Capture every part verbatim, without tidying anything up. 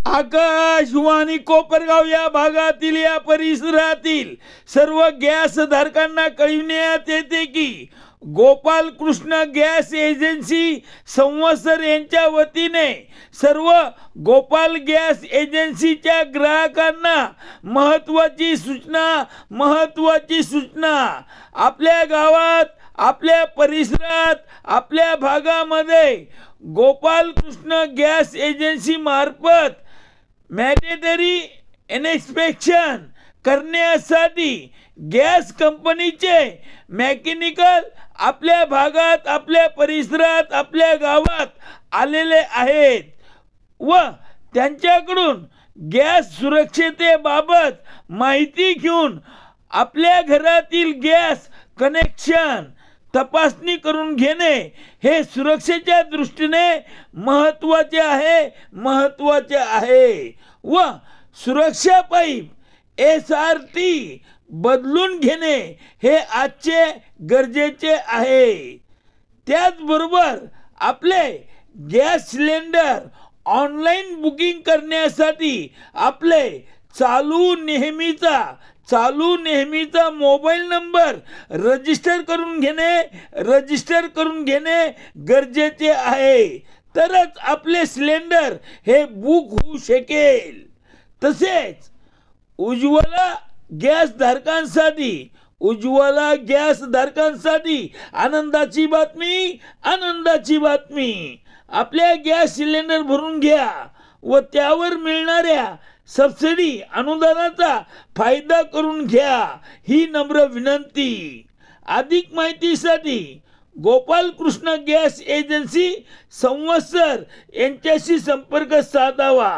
आकाशवाणी कोपरगाव या भागातील या परिसरातील सर्व गॅस धारकांना कळविण्यात येते की गोपाल कृष्ण गॅस एजन्सी संवत्सर यांच्या वतीने सर्व गोपाल गॅस एजन्सीच्या ग्राहकांना महत्त्वाची सूचना महत्त्वाची सूचना आपल्या गावात आपल्या परिसरात आपल्या भागामध्ये गोपाल कृष्ण गॅस एजन्सी मार्फत मॅन्डेटरी इन्स्पेक्शन करण्यासाठी गॅस कंपनीचे मेकॅनिकल आपल्या भागात आपल्या परिसरात आपल्या गावात आलेले आहेत व त्यांच्याकडून गॅस सुरक्षिततेबाबत माहिती घेऊन आपल्या घरातील गॅस कनेक्शन तपासणी करून घेणे हे सुरक्षेच्या दृष्टीने महत्त्वाचे आहे महत्त्वाचे आहे व सुरक्षा पाईप एस आर टी बदलून घेणे हे आजचे गरजेचे आहे। त्याचबरोबर आपले गॅस सिलेंडर ऑनलाईन बुकिंग करण्यासाठी आपले चालू नेहमीचा चालू नेहमीचा मोबाईल नंबर रजिस्टर करून घेणे रजिस्टर करून घेणे गरजेचे आहे, तरच आपले सिलेंडर हे बुक होऊ शकेल। तसेच उज्ज्वला गॅस धारकांसाठी उज्ज्वला गॅस धारकांसाठी आनंदाची बातमी आनंदाची बातमी आपल्या गॅस सिलेंडर भरून घ्या व त्यावर मिळणाऱ्या सबसिडी अनुदानाचा फायदा करून घ्या ही नम्र विनंती। अधिक माहितीसाठी गोपाल कृष्ण गॅस एजन्सी संवत्सर यांच्याशी संपर्क साधावा।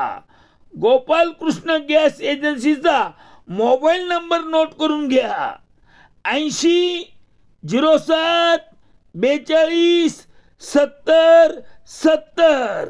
गोपाल कृष्ण गॅस एजन्सीचा मोबाईल नंबर नोट करून घ्या ऐंशी झिरो सात बेचाळीस सत्तर सत्तर।